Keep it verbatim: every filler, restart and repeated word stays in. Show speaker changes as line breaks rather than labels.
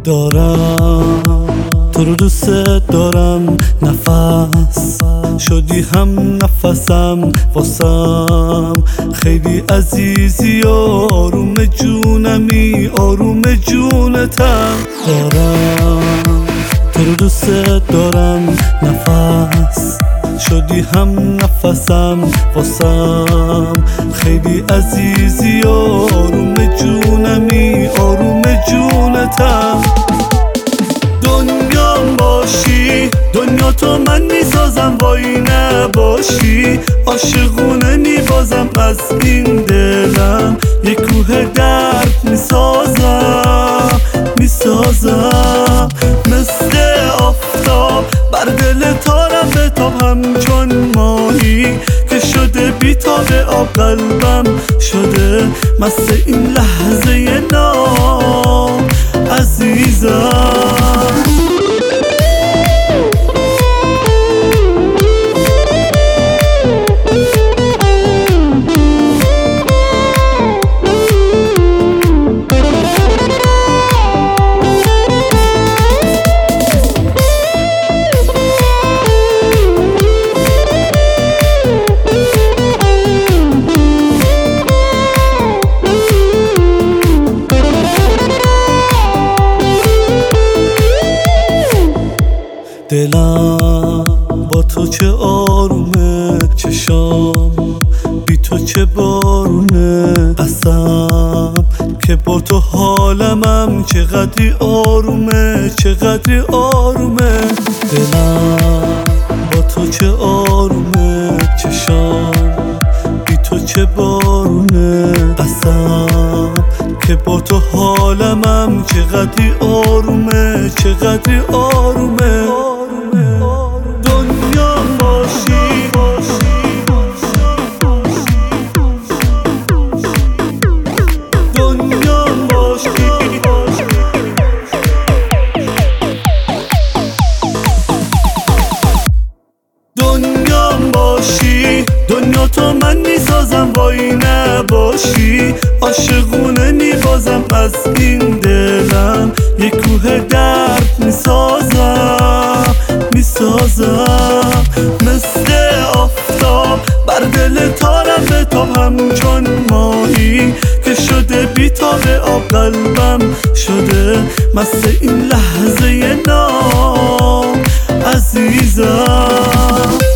دارم تو رو دوست دارم، نفس شدی هم نفسم واسم، خیلی عزیزی و آروم جونمی، آروم جونتم. دارم تو رو دوست دارم، نفس شدی هم نفسم واسم، خیلی عزیزی و آروم جونمی، آروم جونتم. دنیام باشی دنیا تو من میسازم، وای نباشی عاشقونه میبازم، از این دلم یک کوه درد میسازم، میسازم مثل آفتاب بر دل تارم بتاب، همچون ماهی که شده بیتاب آب، قلبم شده مست این لحظه نام عزیزم. دلم با تو چه آرومه، چشام بی تو چه بارونه، قسم که با تو حالمم چقدری آرومه، چقدری آرومه. دلم با تو چه آرومه، چشام بی تو چه بارونه، قسم که با تو حالمم چقدری آرومه، چقدری آرومه. دنیام باشی دنیام باشی دنیام باشی دنیا تو من میسازم، وای نباشی عاشقونه میبازم، از این دلم یک کوه درد میسازم، میسازم مثل آفتاب بر دل تارم بتاب، همچون ماهی که شده بیتاب آب، قلبم شده مست این لحظه نام عزیزم.